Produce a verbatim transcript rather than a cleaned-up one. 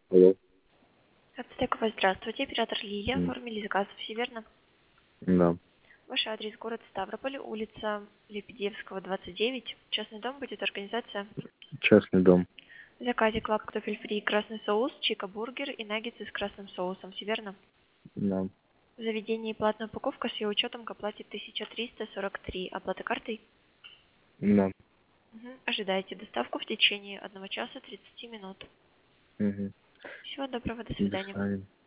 Алло. Ацтекова, здравствуйте. Оператор Лилия. М, Оформили заказ, все верно? Да, Ваш адрес город Ставрополь, улица Лебедевского, двадцать девять. Частный дом будет организация. частный дом. В заказе клаб картофель фри, красный соус, чика бургер и наггетсы с красным соусом. Все верно? Да, В заведении платная упаковка с ее учетом к оплате тысяча триста сорок три. Оплата картой? да. Мгм. Ожидайте доставку в течение одного часа тридцати минут. Мгм. Всего доброго, до До свидания. свидания.